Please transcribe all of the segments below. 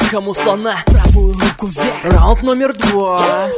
кому слона, правую руку вверх. Раунд номер 2.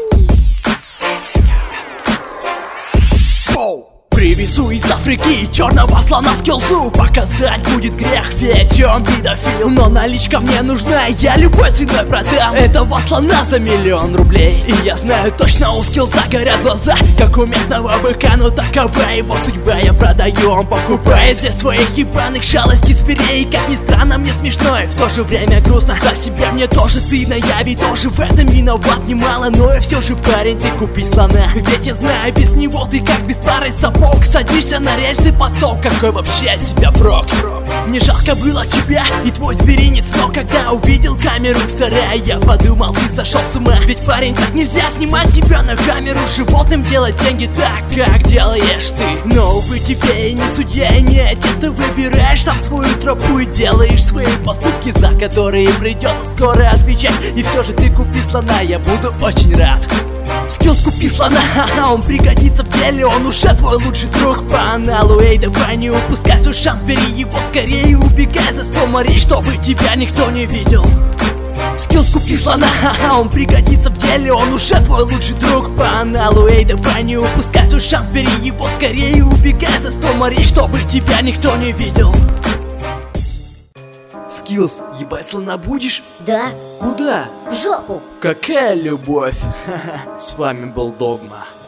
Привезу из Африки черного слона скиллзу. Показать будет грех, ведь он педофил. Но наличка мне нужна, я любой ценой продам этого слона за 1 000 000 рублей. И я знаю точно, у скиллза горят глаза, как у местного быка, но такова его судьба. Я продаю, он покупает для своих ебаных шалостей зверей. Как ни странно, мне смешно и в то же время грустно. За себя мне тоже стыдно, я ведь тоже в этом виноват немало. Но и все же, парень, ты купи слона, ведь я знаю, без него ты как без пары сапог. Садишься на рельсы поток, какой вообще от тебя прок? Мне жалко было тебя и твой зверинец, но когда увидел камеру в сарае, я подумал, ты сошел с ума. Ведь, парень, так нельзя снимать себя на камеру, животным делать деньги так, как делаешь ты. Но, увы, тебе и не судья, и не отец, ты выбираешь сам свою тропу и делаешь свои поступки, за которые придется скоро отвечать. И все же ты купи слона, я буду очень рад. Скиллз, купи слона, он пригодится в деле, он уже твой лучший друг по аналу. Эй, давай не упускай свой шанс, бери его скорее и убегай за 100 морей, чтобы тебя никто не видел. Скиллз, купи слона, он пригодится в деле, он уже твой лучший друг по аналу. Эй, давай не упускай свой шанс, бери его скорее и убегай за 100 морей, чтобы тебя никто не видел. Скиллз, ебать слона будешь? Да. Куда? В жопу. Какая любовь. С вами был Догма.